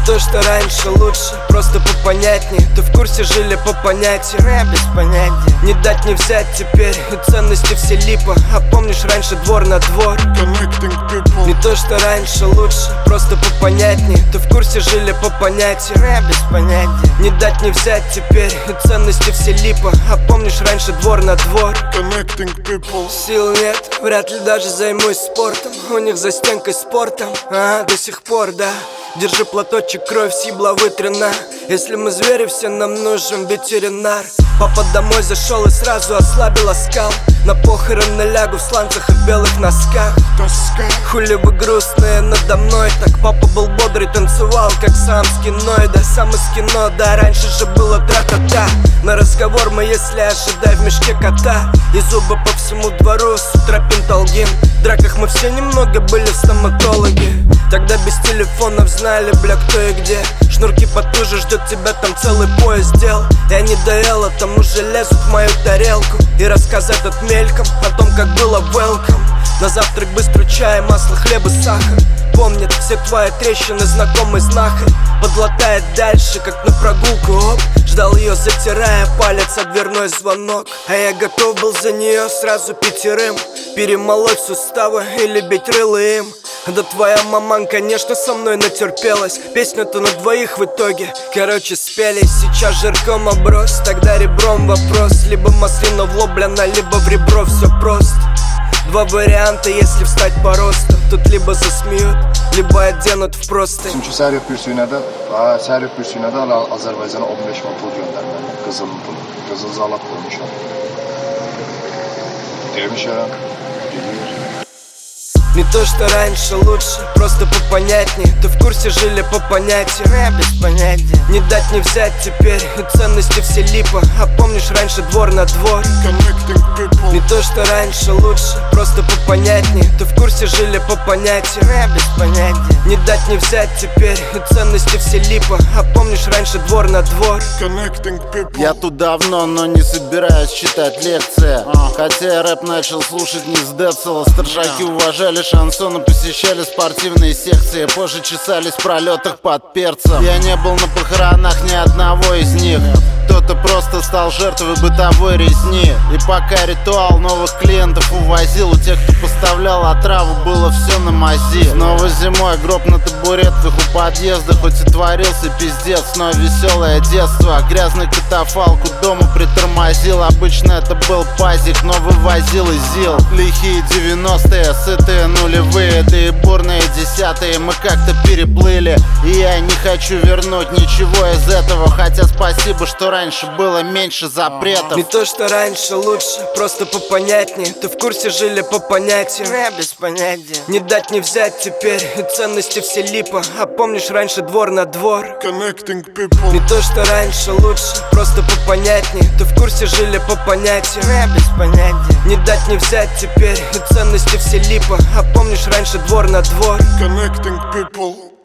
то, что раньше лучше, просто попонятнее. Ты в курсе, жили по понятиям, я без понятия. Не дать не взять теперь, и ценности все липа. А помнишь раньше двор на двор? Не то, что раньше лучше, просто попонятнее. Ты в курсе, жили по понятиям, я без понятия. Не дать не взять теперь, и ценности все липа. А помнишь раньше двор на двор? Сил нет, вряд ли даже займусь спортом. У них за стенкой спортом, до сих пор, да. Держи платочек, кровь сибла вытрена. Если мы звери, все нам нужен ветеринар. Папа домой зашел и сразу ослабил оскал. На похороны лягу в сланцах и в белых носках. Хули вы грустные надо мной. Так папа был бодрый, танцевал, как сам с кино. И да, сам из кино, да, раньше же было тра-та-та. На разговор мы, если ожидай в мешке кота. И зубы по всему двору, с утра пенталгин. В драках мы все немного были в стоматологе. Тогда без телефонов знали, бля, кто и где. Шнурки потуже, ждет тебя там целый поезд дел. Я не доел, а там уже лезут в мою тарелку. И рассказать от мельком о том, как было welcome. На завтрак быстро чай, масло, хлеб и сахар. Помнит все твои трещины, знакомый знахарь. Подлатает дальше, как на прогулку, оп. Ждал ее, затирая палец о дверной звонок. А я готов был за нее сразу 5. Перемолоть суставы или бить рыло им. Да твоя маман, конечно, со мной натерпелась. Песню-то на двоих в итоге, короче, спелись. Сейчас жирком оброс, тогда ребром вопрос. Либо маслина в лоб, бляна, либо в ребро, все просто. Два варианта, если встать по росту. Тут либо засмеют, либо оденут в простынь. Çünkü Serif Pürsü'ne de Azerbaycan'a 15 bin pul gönderdi. Kızıl zalat koymuşlar. Demiş ya. Не то, что раньше лучше, просто попонятнее. Ты в курсе, жили по понятиям, я без понятия. Не дать не взять теперь, и ценности все липа. А помнишь раньше двор на двор? Не то, что раньше лучше, просто попонятнее. Ты в курсе, жили по понятиям, я без понятия. Не дать не взять теперь, и ценности все липа. А помнишь раньше двор на двор? Я тут давно, но не собираюсь читать лекции. Хотя я рэп начал слушать не с Децела. Старшаки уважали шансоны, посещали спортивные секции. Позже чесались в пролетах под перцем. Я не был на похоронах ни одного из них. Кто-то просто стал жертвой бытовой резни. И пока ритуал новых клиентов увозил, у тех, кто поставлял отраву, было все на мази. Снова зимой гроб на табуретках у подъезда. Хоть и творился пиздец, но веселое детство. Грязный катафалк у дома притормозил. Обычно это был пазик, но вывозил из ЗИЛ. Лихие 90-е, сытые нулевые, да и бурные десятые мы как-то переплыли. И я не хочу вернуть ничего из этого. Хотя спасибо, что раньше было меньше запретов. Не то, что раньше лучше, просто попонятнее. Ты в курсе, жили по понятиям, я без понятия. Не дать не взять теперь, и ценности все липа. А помнишь раньше двор на двор? Не то, что раньше лучше, просто попонятнее. Ты в курсе, жили по понятиям, я без понятия. Не дать не взять теперь, и ценности все липа. А помнишь раньше двор на двор? Connecting people.